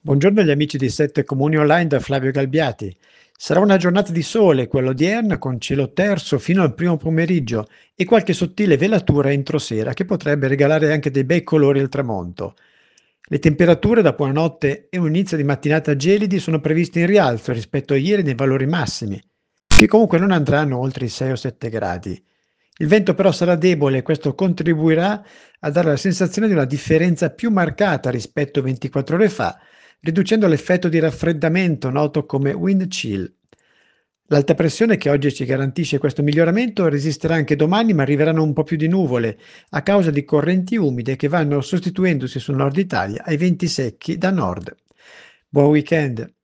Buongiorno agli amici di Sette Comuni Online da Flavio Galbiati. Sarà una giornata di sole, quella odierna, con cielo terso fino al primo pomeriggio e qualche sottile velatura entro sera che potrebbe regalare anche dei bei colori al tramonto. Le temperature dopo una notte e un inizio di mattinata gelidi sono previste in rialzo rispetto a ieri nei valori massimi, che comunque non andranno oltre i 6 o 7 gradi. Il vento però sarà debole e questo contribuirà a dare la sensazione di una differenza più marcata rispetto a 24 ore fa, riducendo l'effetto di raffreddamento noto come wind chill. L'alta pressione che oggi ci garantisce questo miglioramento resisterà anche domani, ma arriveranno un po' più di nuvole a causa di correnti umide che vanno sostituendosi sul nord Italia ai venti secchi da nord. Buon weekend!